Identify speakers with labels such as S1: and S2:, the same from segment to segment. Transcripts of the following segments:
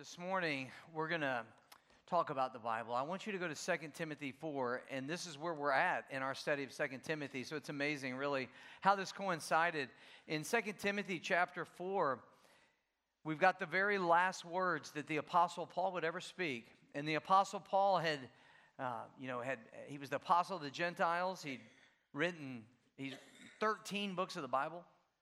S1: this morning we're going to talk about the Bible. I want you to go to 2 Timothy 4, and this is where we're at in our study of 2 Timothy. So it's amazing, really, how this coincided. In 2 Timothy chapter 4, we've got the very last words that the Apostle Paul would ever speak. And the Apostle Paul he was the apostle of the Gentiles. He'd written 13 books of the Bible.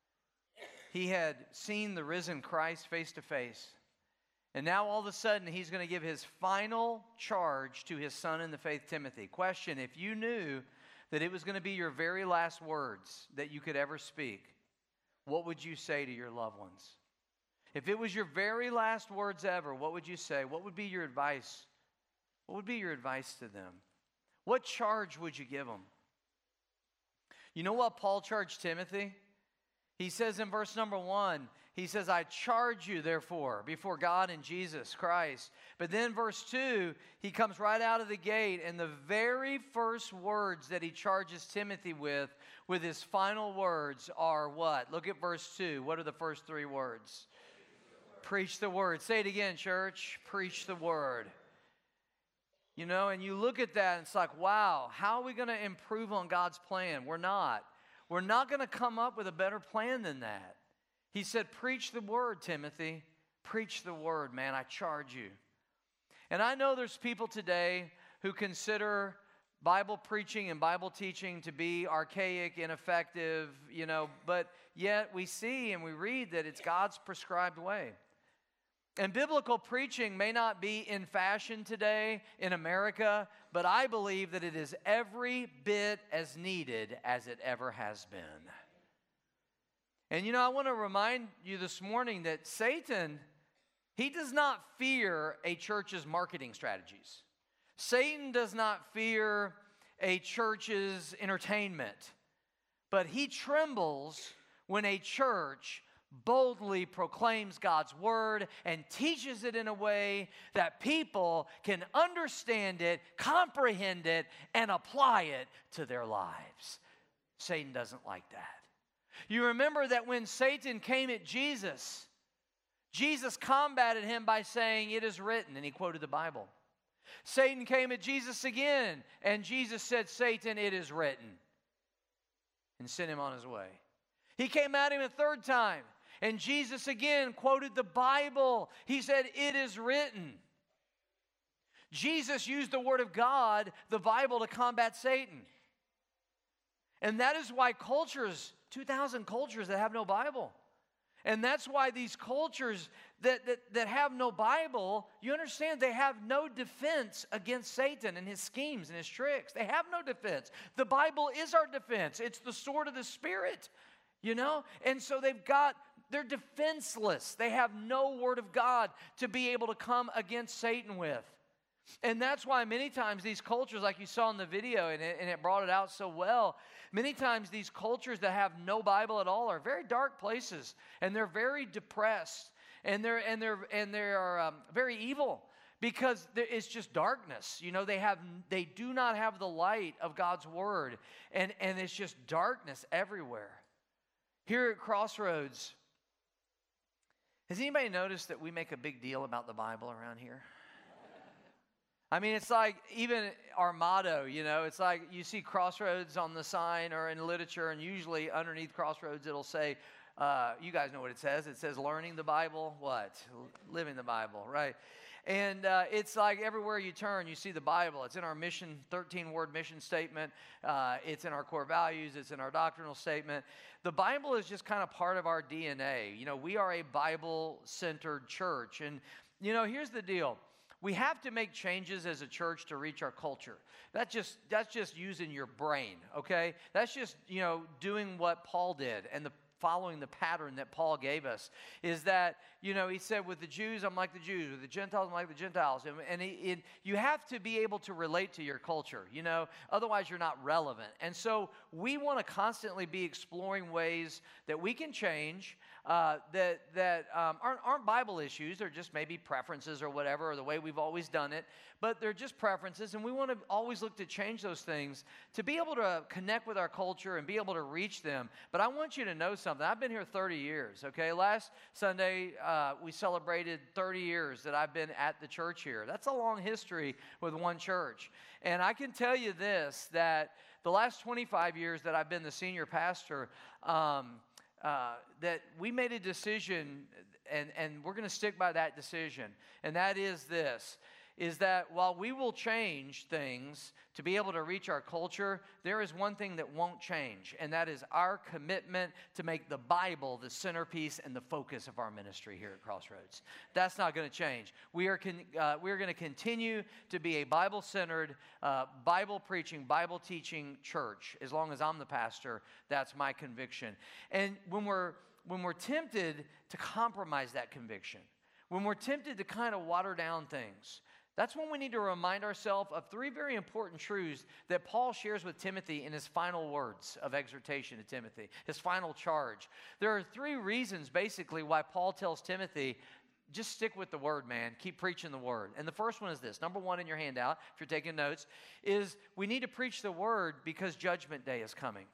S1: He had seen the risen Christ face to face. And now all of a sudden, he's going to give his final charge to his son in the faith, Timothy. Question, if you knew that it was going to be your very last words that you could ever speak, what would you say to your loved ones? If it was your very last words ever, what would you say? What would be your advice? What would be your advice to them? What charge would you give them? You know what Paul charged Timothy? He says in verse number 1, he says, I charge you, therefore, before God and Jesus Christ. But then verse 2, he comes right out of the gate, and the very first words that he charges Timothy with his final words are what? Look at verse 2. What are the first three words? Preach the word. Say it again, church. Preach the word. You know, and you look at that, and it's like, wow, how are we going to improve on God's plan? We're not. We're not going to come up with a better plan than that. He said, preach the word, Timothy. Preach the word, man. I charge you. And I know there's people today who consider Bible preaching and Bible teaching to be archaic, ineffective, but yet we see and we read that it's God's prescribed way. And biblical preaching may not be in fashion today in America, but I believe that it is every bit as needed as it ever has been. And I want to remind you this morning that Satan, he does not fear a church's marketing strategies. Satan does not fear a church's entertainment, but he trembles when a church boldly proclaims God's word and teaches it in a way that people can understand it, comprehend it, and apply it to their lives. Satan doesn't like that. You remember that when Satan came at Jesus, Jesus combated him by saying, it is written, and he quoted the Bible. Satan came at Jesus again, and Jesus said, Satan, it is written, and sent him on his way. He came at him a third time, and Jesus again quoted the Bible. He said, it is written. Jesus used the Word of God, the Bible, to combat Satan. And that is why 2,000 cultures that have no Bible. And that's why these cultures that have no Bible, you understand, they have no defense against Satan and his schemes and his tricks. They have no defense. The Bible is our defense. It's the sword of the Spirit, And so they're defenseless. They have no Word of God to be able to come against Satan with. And that's why many times these cultures, like you saw in the video, and it brought it out so well, many times these cultures that have no Bible at all are very dark places, and they're very depressed, and they are very evil because it's just darkness. They do not have the light of God's Word, and it's just darkness everywhere. Here at Crossroads, has anybody noticed that we make a big deal about the Bible around here? I mean, it's like even our motto, it's like you see Crossroads on the sign or in literature, and usually underneath Crossroads it'll say, you guys know what it says. It says learning the Bible, what? Living the Bible, right? And it's like everywhere you turn, you see the Bible. It's in our mission, 13-word mission statement. It's in our core values. It's in our doctrinal statement. The Bible is just kind of part of our DNA. We are a Bible-centered church. And, here's the deal. We have to make changes as a church to reach our culture. That's just using your brain, okay? That's just, doing what Paul did and following the pattern that Paul gave us. Is that, he said, with the Jews, I'm like the Jews. With the Gentiles, I'm like the Gentiles. And you have to be able to relate to your culture, Otherwise, you're not relevant. And so we want to constantly be exploring ways that we can change that aren't Bible issues. They're just maybe preferences or whatever, or the way we've always done it. But they're just preferences, and we want to always look to change those things to be able to connect with our culture and be able to reach them. But I want you to know something. I've been here 30 years, okay? Last Sunday, we celebrated 30 years that I've been at the church here. That's a long history with one church. And I can tell you this, that the last 25 years that I've been the senior pastor, that we made a decision, and we're going to stick by that decision. And that is this, is that while we will change things to be able to reach our culture, there is one thing that won't change, and that is our commitment to make the Bible the centerpiece and the focus of our ministry here at Crossroads. That's not going to change. We are going to continue to be a Bible-centered, Bible-preaching, Bible-teaching church. As long as I'm the pastor, that's my conviction. And when we're tempted to compromise that conviction, when we're tempted to kind of water down things, that's when we need to remind ourselves of three very important truths that Paul shares with Timothy in his final words of exhortation to Timothy, his final charge. There are three reasons, basically, why Paul tells Timothy, just stick with the word, man. Keep preaching the word. And the first one is this. Number one in your handout, if you're taking notes, is we need to preach the word because Judgment Day is coming.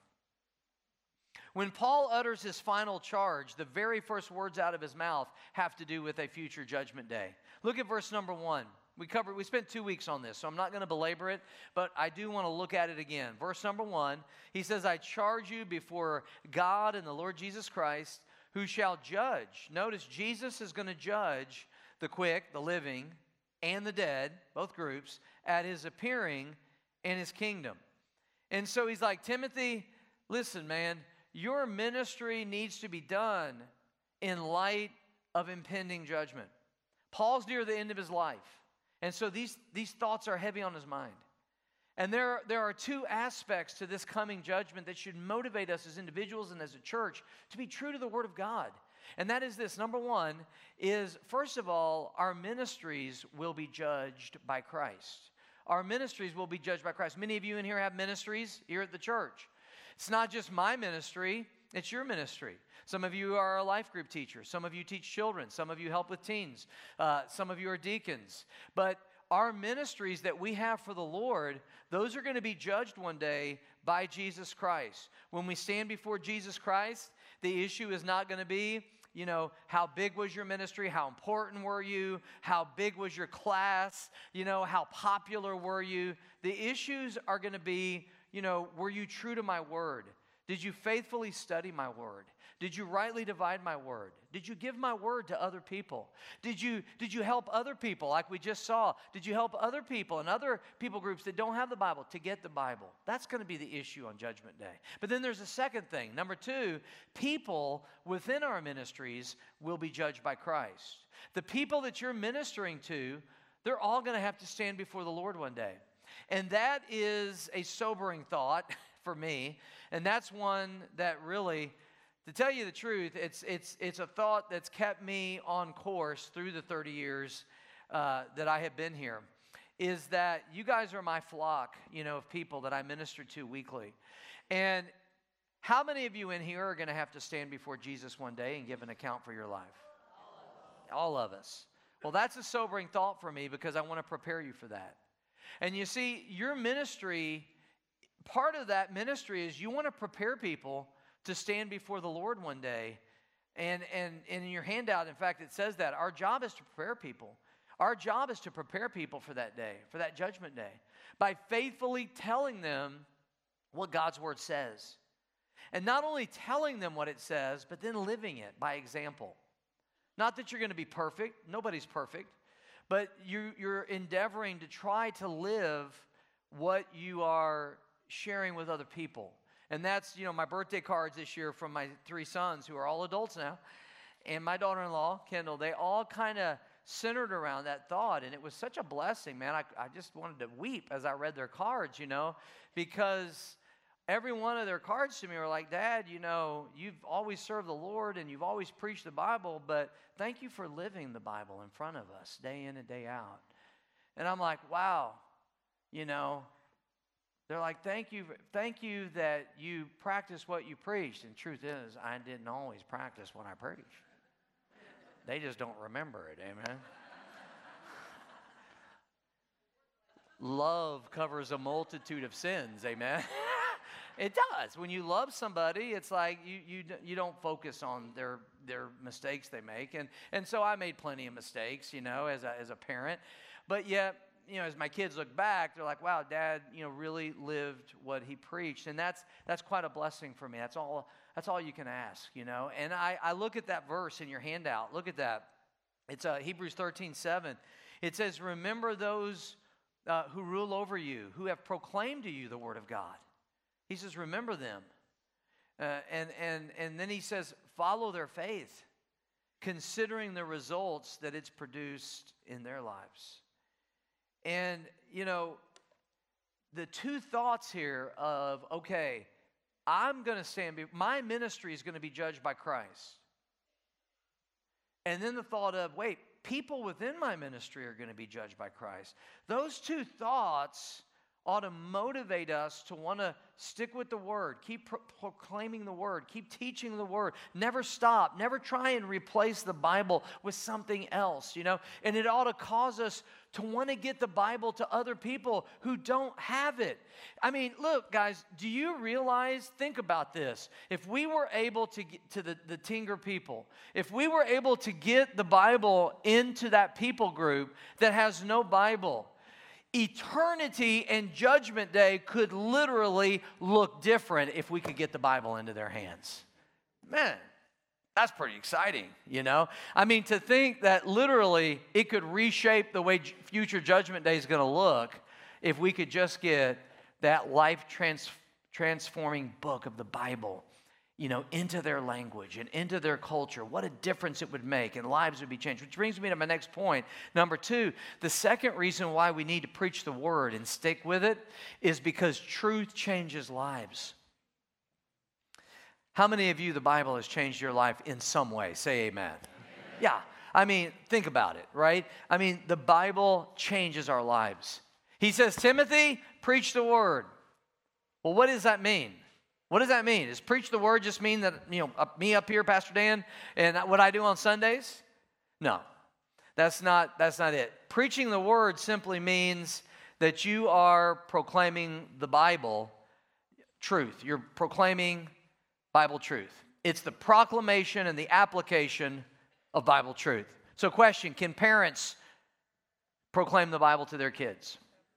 S1: When Paul utters his final charge, the very first words out of his mouth have to do with a future judgment day. Look at verse number 1. We spent 2 weeks on this, so I'm not going to belabor it, but I do want to look at it again. Verse number 1, he says, I charge you before God and the Lord Jesus Christ, who shall judge. Notice Jesus is going to judge the quick, the living, and the dead, both groups, at his appearing in his kingdom. And so he's like, Timothy, listen, man, your ministry needs to be done in light of impending judgment. Paul's near the end of his life. And so these thoughts are heavy on his mind. And there are two aspects to this coming judgment that should motivate us as individuals and as a church to be true to the Word of God. And that is this. Number one is, first of all, our ministries will be judged by Christ. Our ministries will be judged by Christ. Many of you in here have ministries here at the church. It's not just my ministry, it's your ministry. Some of you are a life group teacher. Some of you teach children. Some of you help with teens. Some of you are deacons. But our ministries that we have for the Lord, those are going to be judged one day by Jesus Christ. When we stand before Jesus Christ, the issue is not going to be, how big was your ministry? How important were you? How big was your class? How popular were you? The issues are going to be, were you true to my word? Did you faithfully study my word? Did you rightly divide my word? Did you give my word to other people? Did you help other people like we just saw? Did you help other people and other people groups that don't have the Bible to get the Bible? That's going to be the issue on Judgment Day. But then there's a second thing. Number two, people within our ministries will be judged by Christ. The people that you're ministering to, they're all going to have to stand before the Lord one day. And that is a sobering thought for me. And that's one that really, to tell you the truth, it's a thought that's kept me on course through the 30 years that I have been here, is that you guys are my flock, of people that I minister to weekly. And how many of you in here are going to have to stand before Jesus one day and give an account for your life? All of us. Well, that's a sobering thought for me because I want to prepare you for that. And you see, your ministry, part of that ministry is you want to prepare people to stand before the Lord one day. And in your handout, in fact, it says that. Our job is to prepare people. Our job is to prepare people for that day, for that judgment day, by faithfully telling them what God's word says. And not only telling them what it says, but then living it by example. Not that you're going to be perfect. Nobody's perfect. But you're endeavoring to try to live what you are sharing with other people. And that's, my birthday cards this year from my 3 sons, who are all adults now, and my daughter-in-law, Kendall, they all kind of centered around that thought. And it was such a blessing, man. I just wanted to weep as I read their cards, because every one of their cards to me were like, Dad, you've always served the Lord and you've always preached the Bible, but thank you for living the Bible in front of us day in and day out. And I'm like, wow, They're like, thank you that you practice what you preached. And the truth is, I didn't always practice what I preached. They just don't remember it, amen? Love covers a multitude of sins, amen? It does. When you love somebody, it's like you don't focus on their mistakes they make. And so I made plenty of mistakes, as a parent. But yet, as my kids look back, they're like, wow, Dad, really lived what he preached. And that's quite a blessing for me. That's all you can ask, And I look at that verse in your handout. Look at that. It's Hebrews 13:7. It says, remember those who rule over you, who have proclaimed to you the word of God. He says, remember them. And then he says, follow their faith, considering the results that it's produced in their lives. And, the two thoughts here of, okay, I'm going to stand, my ministry is going to be judged by Christ. And then the thought of, wait, people within my ministry are going to be judged by Christ. Those two thoughts ought to motivate us to want to stick with the Word, keep proclaiming the Word, keep teaching the Word, never stop, never try and replace the Bible with something else, And it ought to cause us to want to get the Bible to other people who don't have it. I mean, look, guys, do you realize, think about this, if we were able to get to the Tinger people, if we were able to get the Bible into that people group that has no Bible, eternity and judgment day could literally look different if we could get the Bible into their hands. Man, that's pretty exciting, I mean, to think that literally it could reshape the way future judgment day is going to look if we could just get that life-transforming book of the Bible, into their language and into their culture. What a difference it would make, and lives would be changed. Which brings me to my next point. Number 2, the second reason why we need to preach the word and stick with it is because truth changes lives. How many of you, the Bible has changed your life in some way? Say amen. Amen. Yeah, I mean, think about it, right? I mean, the Bible changes our lives. He says, Timothy, preach the word. Well, what does that mean? What does that mean? Does preach the word just mean that, me up here, Pastor Dan, and what I do on Sundays? No, that's not it. Preaching the word simply means that you are proclaiming the Bible truth. You're proclaiming Bible truth. It's the proclamation and the application of Bible truth. So question, can parents proclaim the Bible to their kids?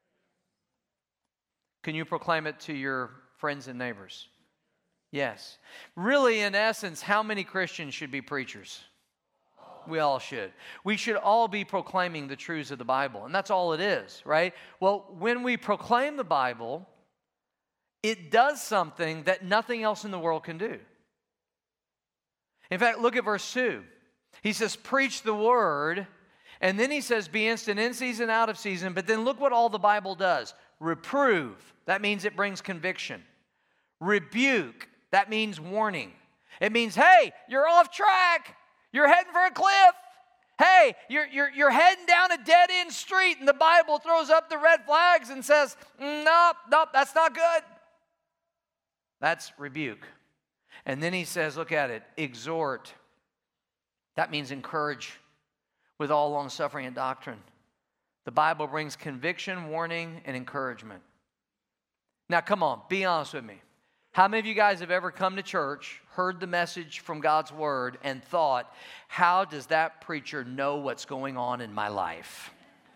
S1: Can you proclaim it to your friends and neighbors? Yes. Really, in essence, how many Christians should be preachers? We all should. We should all be proclaiming the truths of the Bible, and that's all it is, right? Well, when we proclaim the Bible, it does something that nothing else in the world can do. In fact, look at verse 2. He says, preach the word, and then he says, be instant in season, out of season, but then look what all the Bible does. Reprove, that means it brings conviction. Rebuke, that means warning. It means, hey, you're off track. You're heading for a cliff. Hey, you're heading down a dead-end street, and the Bible throws up the red flags and says, nope, that's not good. That's rebuke. And then he says, look at it, exhort. That means encourage with all long-suffering and doctrine. The Bible brings conviction, warning, and encouragement. Now, come on, be honest with me. How many of you guys have ever come to church, heard the message from God's Word, and thought, how does that preacher know what's going on in my life?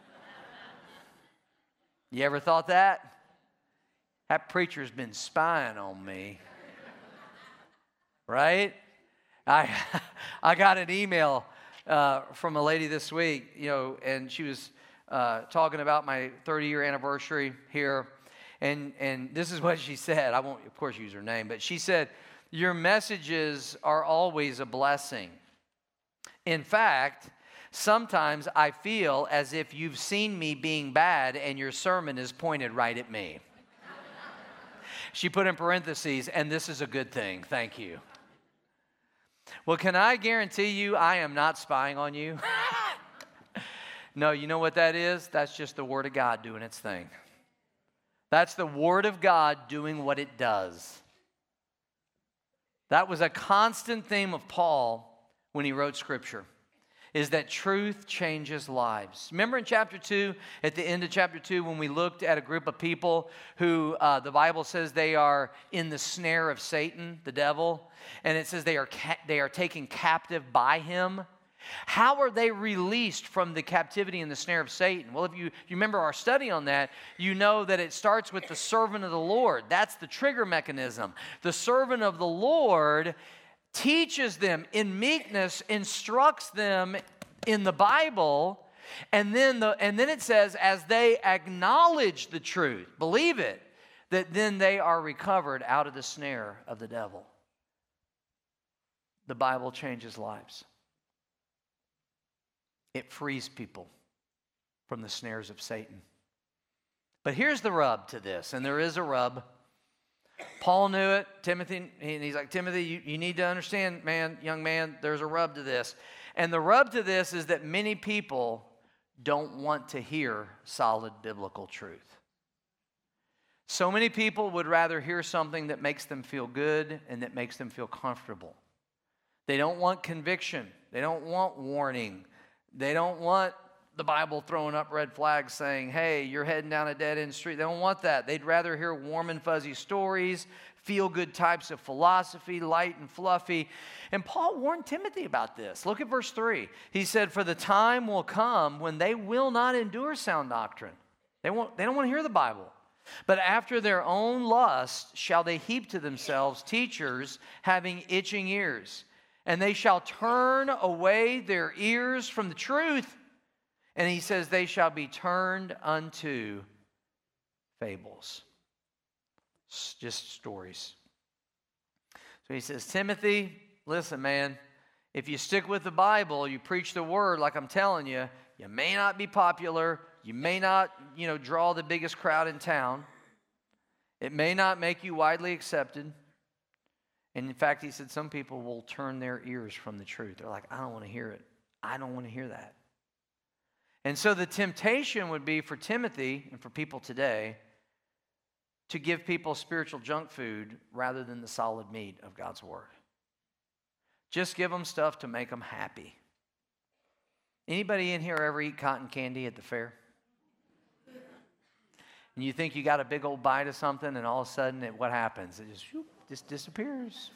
S1: You ever thought that? That preacher's been spying on me. Right? I got an email from a lady this week, and she was talking about my 30-year anniversary here. And this is what she said. I won't, of course, use her name, but she said, your messages are always a blessing. In fact, sometimes I feel as if you've seen me being bad and your sermon is pointed right at me. She put in parentheses, and this is a good thing. Thank you. Well, can I guarantee you I am not spying on you? No, you know what that is? That's just the Word of God doing its thing. That's the Word of God doing what it does. That was a constant theme of Paul when he wrote Scripture, is that truth changes lives. Remember in chapter 2, at the end of chapter 2, when we looked at a group of people who the Bible says they are in the snare of Satan, the devil, and it says they are taken captive by him. How are they released from the captivity and the snare of Satan? Well, if you remember our study on that, you know that it starts with the servant of the Lord. That's the trigger mechanism. The servant of the Lord teaches them in meekness, instructs them in the Bible, and then it says, as they acknowledge the truth, believe it, that then they are recovered out of the snare of the devil. The Bible changes lives. It frees people from the snares of Satan. But here's the rub to this, and there is a rub. Paul knew it, Timothy, and he's like, Timothy, you need to understand, young man, there's a rub to this. And the rub to this is that many people don't want to hear solid biblical truth. So many people would rather hear something that makes them feel good and that makes them feel comfortable. They don't want conviction. They don't want warning. They don't want the Bible throwing up red flags saying, hey, you're heading down a dead-end street. They don't want that. They'd rather hear warm and fuzzy stories, feel-good types of philosophy, light and fluffy. And Paul warned Timothy about this. Look at verse 3. He said, for the time will come when they will not endure sound doctrine. They don't want to hear the Bible. But after their own lust shall they heap to themselves teachers having itching ears. And they shall turn away their ears from the truth. And he says they shall be turned unto fables. Just stories. So he says, Timothy, listen, man, if you stick with the Bible, you preach the word like I'm telling you, you may not be popular. You may not, draw the biggest crowd in town. It may not make you widely accepted. And in fact, he said some people will turn their ears from the truth. They're like, I don't want to hear it. I don't want to hear that. And so the temptation would be for Timothy and for people today to give people spiritual junk food rather than the solid meat of God's word. Just give them stuff to make them happy. Anybody in here ever eat cotton candy at the fair? And you think you got a big old bite of something, and all of a sudden, what happens? It just disappears.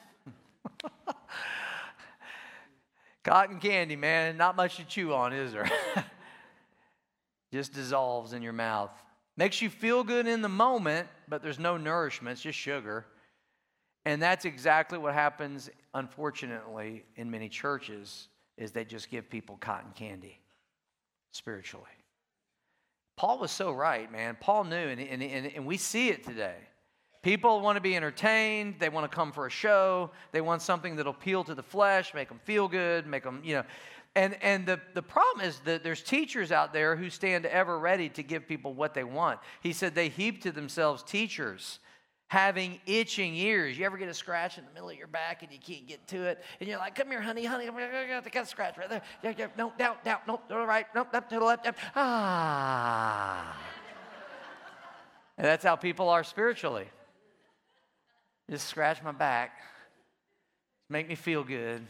S1: Cotton candy, man, not much to chew on, is there? Just dissolves in your mouth. Makes you feel good in the moment, but there's no nourishment. It's just sugar. And that's exactly what happens, unfortunately, in many churches, is they just give people cotton candy spiritually. Paul was so right, man. Paul knew, and we see it today. People want to be entertained. They want to come for a show. They want something that'll appeal to the flesh, make them feel good, make them, And the problem is that there's teachers out there who stand ever ready to give people what they want. He said they heap to themselves teachers having itching ears. You ever get a scratch in the middle of your back and you can't get to it? And you're like, come here, honey, I got a scratch right there. Yeah, no, down, no, to the right, no, up to the left. Ah. And that's how people are spiritually. Just scratch my back. Make me feel good,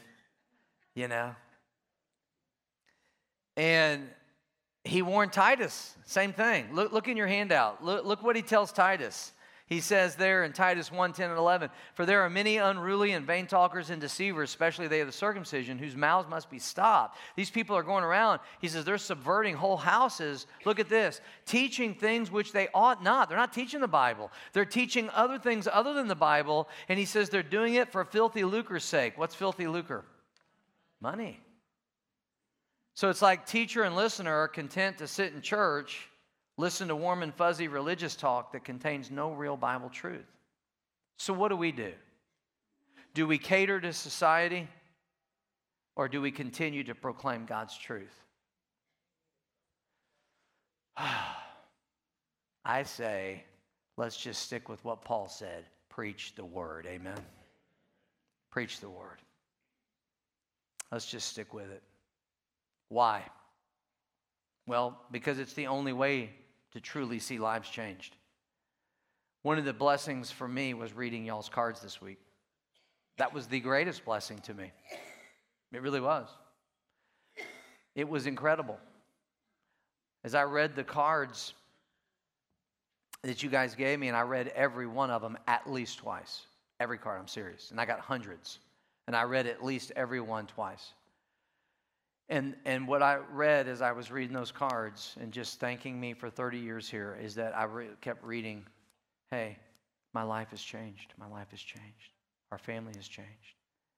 S1: And he warned Titus, same thing. Look in your handout. Look what he tells Titus. He says there in Titus 1:10 and 11, for there are many unruly and vain talkers and deceivers, especially they of the circumcision, whose mouths must be stopped. These people are going around. He says they're subverting whole houses. Look at this. Teaching things which they ought not. They're not teaching the Bible. They're teaching other things other than the Bible. And he says they're doing it for filthy lucre's sake. What's filthy lucre? Money. So it's like teacher and listener are content to sit in church, listen to warm and fuzzy religious talk that contains no real Bible truth. So what do? Do we cater to society, or do we continue to proclaim God's truth? I say, let's just stick with what Paul said. Preach the word. Amen? Preach the word. Let's just stick with it. Why? Well, because it's the only way to truly see lives changed. One of the blessings for me was reading y'all's cards this week. That was the greatest blessing to me. It really was. It was incredible. As I read the cards that you guys gave me, and I read every one of them at least twice. Every card, I'm serious. And I got hundreds. And I read at least every one twice. And what I read as I was reading those cards and just thanking me for 30 years here is that I kept reading, hey, my life has changed. My life has changed. Our family has changed.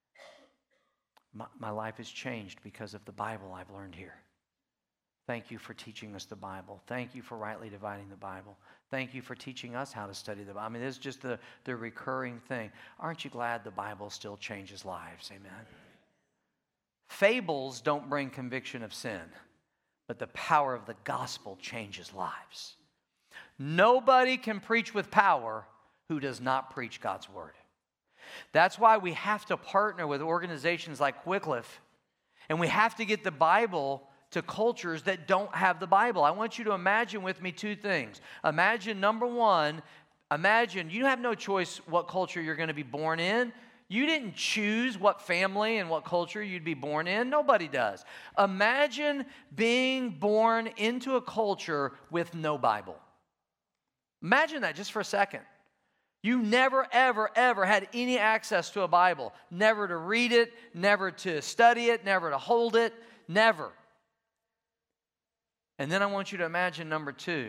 S1: My life has changed because of the Bible I've learned here. Thank you for teaching us the Bible. Thank you for rightly dividing the Bible. Thank you for teaching us how to study the Bible. I mean, it's just the recurring thing. Aren't you glad the Bible still changes lives? Amen. Fables don't bring conviction of sin, but the power of the gospel changes lives. Nobody can preach with power who does not preach God's word. That's why we have to partner with organizations like Wycliffe, and we have to get the Bible to cultures that don't have the Bible. I want you to imagine with me two things. Imagine, number one, you have no choice what culture you're going to be born in. You didn't choose what family and what culture you'd be born in. Nobody does. Imagine being born into a culture with no Bible. Imagine that just for a second. You never, ever, ever had any access to a Bible. Never to read it, never to study it, never to hold it, never. And then I want you to imagine number two.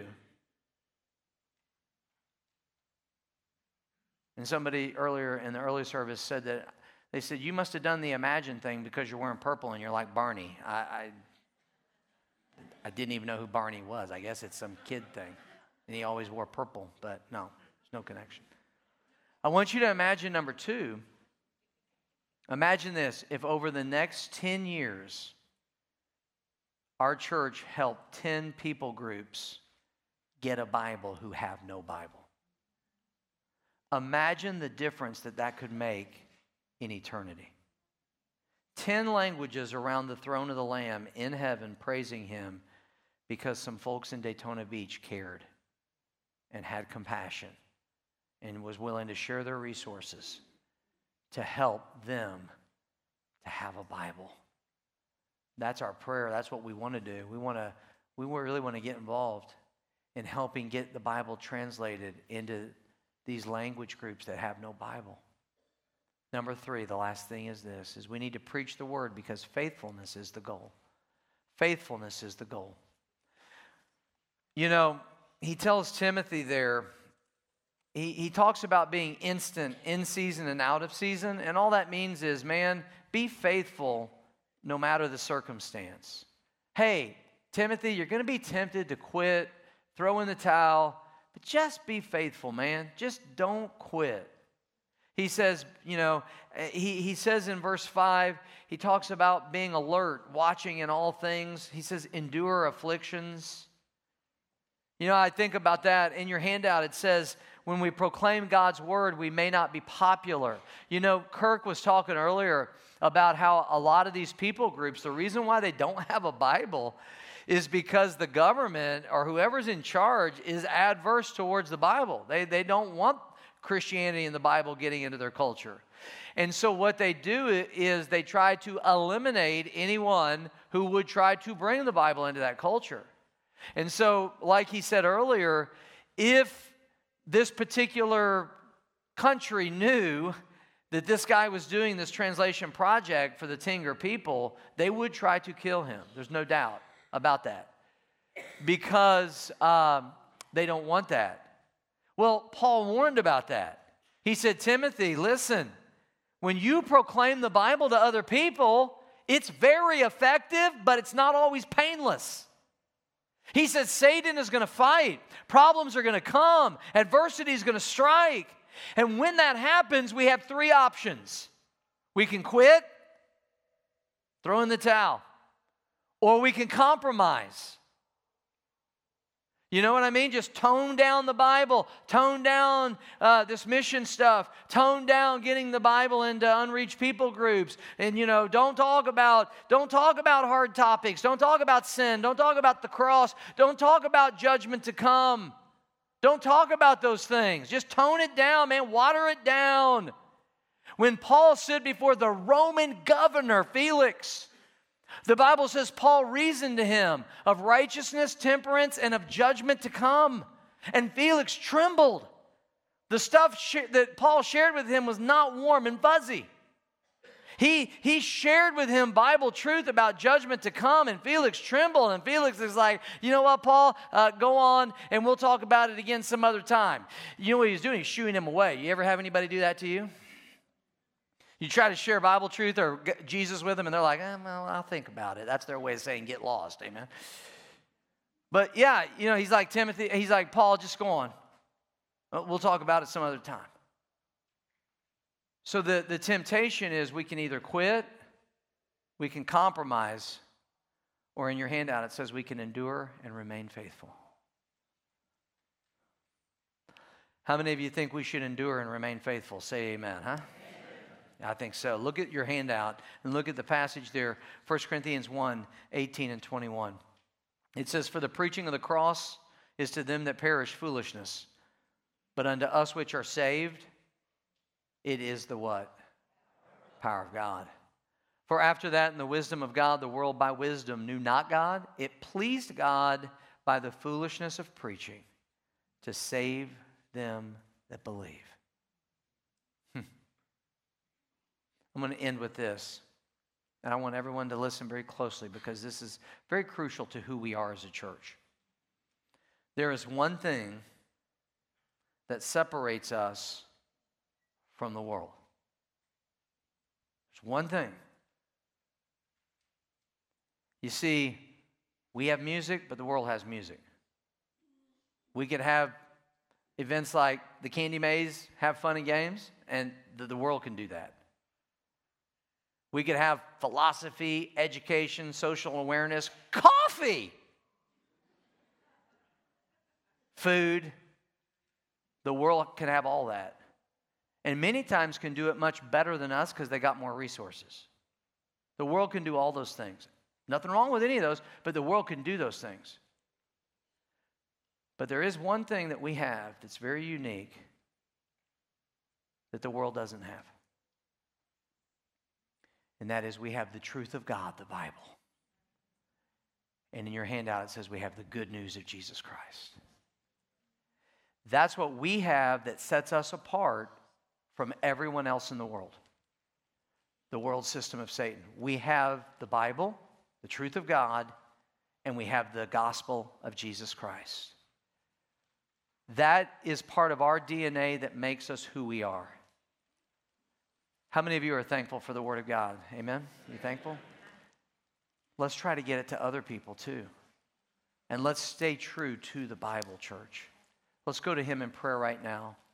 S1: And somebody earlier in the early service said that, they said, you must have done the imagine thing because you're wearing purple and you're like Barney. I didn't even know who Barney was. I guess it's some kid thing. And he always wore purple, but no, there's no connection. I want you to imagine number two. Imagine this, if over the next 10 years, our church helped 10 people groups get a Bible who have no Bible. Imagine the difference that could make in eternity. 10 languages around the throne of the Lamb in heaven praising Him because some folks in Daytona Beach cared and had compassion and was willing to share their resources to help them to have a Bible. That's our prayer. That's what we want to do. We really want to get involved in helping get the Bible translated into these language groups that have no Bible. Number three, the last thing is this, is we need to preach the word because faithfulness is the goal. Faithfulness is the goal. You know, he tells Timothy there, he talks about being instant, in season and out of season, and all that means is, man, be faithful no matter the circumstance. Hey, Timothy, you're going to be tempted to quit, throw in the towel, but just be faithful, man. Just don't quit. He says, you know, he says in verse 5, he talks about being alert, watching in all things. He says, endure afflictions. You know, I think about that. In your handout, it says, when we proclaim God's word, we may not be popular. You know, Kirk was talking earlier about how a lot of these people groups, the reason why they don't have a Bible is because the government or whoever's in charge is adverse towards the Bible. They don't want Christianity and the Bible getting into their culture. And so what they do is they try to eliminate anyone who would try to bring the Bible into that culture. And so, like he said earlier, if this particular country knew that this guy was doing this translation project for the Tingler people, they would try to kill him. There's no doubt about that. Because they don't want that. Well, Paul warned about that. He said, Timothy, listen, when you proclaim the Bible to other people, it's very effective, but it's not always painless. He said Satan is going to fight. Problems are going to come. Adversity is going to strike. And when that happens, we have three options. We can quit, throw in the towel, or we can compromise. You know what I mean? Just tone down the Bible, tone down this mission stuff, tone down getting the Bible into unreached people groups, and don't talk about hard topics, don't talk about sin, don't talk about the cross, don't talk about judgment to come, Don't talk about those things. Just tone it down, man. Water it down. When Paul stood before the Roman governor, Felix, the Bible says Paul reasoned to him of righteousness, temperance, and of judgment to come. And Felix trembled. The stuff that Paul shared with him was not warm and fuzzy. He shared with him Bible truth about judgment to come, and Felix trembled. And Felix is like, you know what, Paul? Go on, and we'll talk about it again some other time. You know what he's doing? He's shooing him away. You ever have anybody do that to you? You try to share Bible truth or Jesus with them, and they're like, well, I'll think about it. That's their way of saying get lost, amen? But yeah, you know, he's like Timothy. He's like, Paul, just go on. We'll talk about it some other time. So the temptation is we can either quit, we can compromise, or in your handout it says we can endure and remain faithful. How many of you think we should endure and remain faithful? Say amen, huh? I think so. Look at your handout and look at the passage there, 1 Corinthians 1, 18 and 21. It says, for the preaching of the cross is to them that perish foolishness, but unto us which are saved, it is the what? Power of God. For after that, in the wisdom of God, the world by wisdom knew not God. It pleased God by the foolishness of preaching to save them that believe. I'm going to end with this. And I want everyone to listen very closely because this is very crucial to who we are as a church. There is one thing that separates us from the world. There's one thing. You see, we have music, but the world has music. We could have events like the Candy Maze, have fun and games, and the world can do that. We could have philosophy, education, social awareness, coffee, food. The world can have all that. And many times can do it much better than us because they got more resources. The world can do all those things. Nothing wrong with any of those, but the world can do those things. But there is one thing that we have that's very unique that the world doesn't have. And that is we have the truth of God, the Bible. And in your handout it says we have the good news of Jesus Christ. That's what we have that sets us apart from everyone else in the world. The world system of Satan. We have the Bible, the truth of God, and we have the gospel of Jesus Christ. That is part of our DNA that makes us who we are. How many of you are thankful for the Word of God? Amen? You thankful? Let's try to get it to other people too. And let's stay true to the Bible, church. Let's go to Him in prayer right now.